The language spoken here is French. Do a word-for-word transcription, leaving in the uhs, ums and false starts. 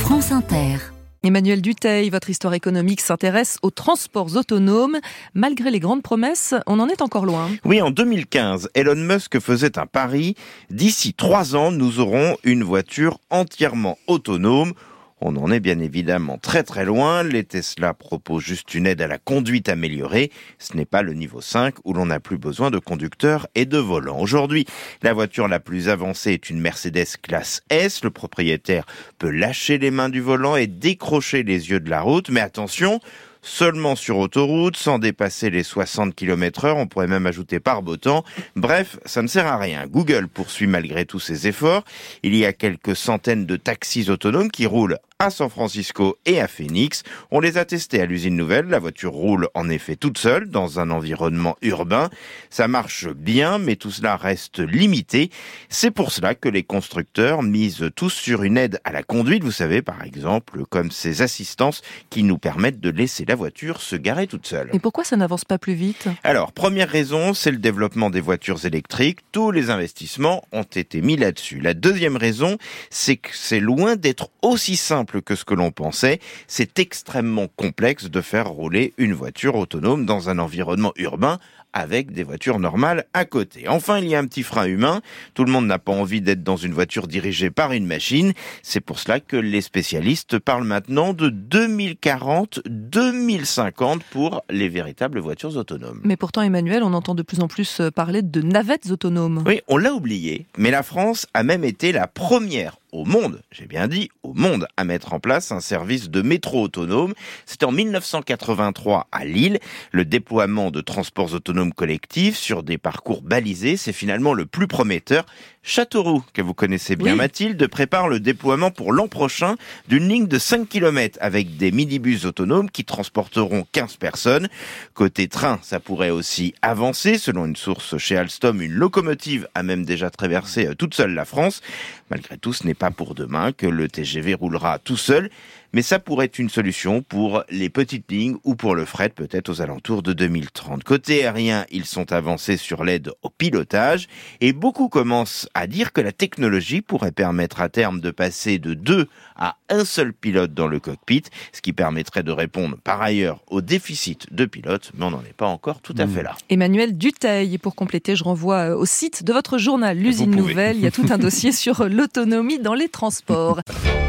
France Inter. Emmanuel Dutheil, votre histoire économique s'intéresse aux transports autonomes. Malgré les grandes promesses, on en est encore loin. Oui, en deux mille quinze, Elon Musk faisait un pari. D'ici trois ans, nous aurons une voiture entièrement autonome. On en est bien évidemment très très loin. Les Tesla proposent juste une aide à la conduite améliorée. Ce n'est pas le niveau cinq où l'on n'a plus besoin de conducteur et de volant. Aujourd'hui, la voiture la plus avancée est une Mercedes classe S. Le propriétaire peut lâcher les mains du volant et décrocher les yeux de la route. Mais attention, seulement sur autoroute, sans dépasser les soixante kilomètres heure, on pourrait même ajouter par beau temps. Bref, ça ne sert à rien. Google poursuit malgré tous ses efforts. Il y a quelques centaines de taxis autonomes qui roulent à San Francisco et à Phoenix. On les a testés à l'usine nouvelle. La voiture roule en effet toute seule dans un environnement urbain. Ça marche bien, mais tout cela reste limité. C'est pour cela que les constructeurs misent tous sur une aide à la conduite. Vous savez, par exemple, comme ces assistances qui nous permettent de laisser la voiture se garer toute seule. Et pourquoi ça n'avance pas plus vite ? Alors, première raison, c'est le développement des voitures électriques. Tous les investissements ont été mis là-dessus. La deuxième raison, c'est que c'est loin d'être aussi simple que ce que l'on pensait. C'est extrêmement complexe de faire rouler une voiture autonome dans un environnement urbain avec des voitures normales à côté. Enfin, il y a un petit frein humain. Tout le monde n'a pas envie d'être dans une voiture dirigée par une machine. C'est pour cela que les spécialistes parlent maintenant de deux mille quarante à deux mille cinquante pour les véritables voitures autonomes. Mais pourtant, Emmanuel, on entend de plus en plus parler de navettes autonomes. Oui, on l'a oublié, mais la France a même été la première au monde, j'ai bien dit au monde, à mettre en place un service de métro autonome. C'était en mille neuf cent quatre-vingt-trois à Lille. Le déploiement de transports autonomes collectifs sur des parcours balisés, c'est finalement le plus prometteur. Châteauroux, que vous connaissez bien, oui. Mathilde, prépare le déploiement pour l'an prochain d'une ligne de cinq kilomètres avec des minibus autonomes qui transporteront quinze personnes. Côté train, ça pourrait aussi avancer. Selon une source chez Alstom, une locomotive a même déjà traversé toute seule la France. Malgré tout, ce n'est pas pour demain que le T G V roulera tout seul, mais ça pourrait être une solution pour les petites lignes ou pour le fret, peut-être aux alentours de deux mille trente. Côté aérien, ils sont avancés sur l'aide au pilotage et beaucoup commencent à dire que la technologie pourrait permettre à terme de passer de deux à un seul pilote dans le cockpit, ce qui permettrait de répondre par ailleurs au déficit de pilotes, mais on n'en est pas encore tout à fait là. Emmanuel Dutheil, et pour compléter, je renvoie au site de votre journal, l'usine nouvelle. Il y a tout un dossier sur l'autonomie dans les transports.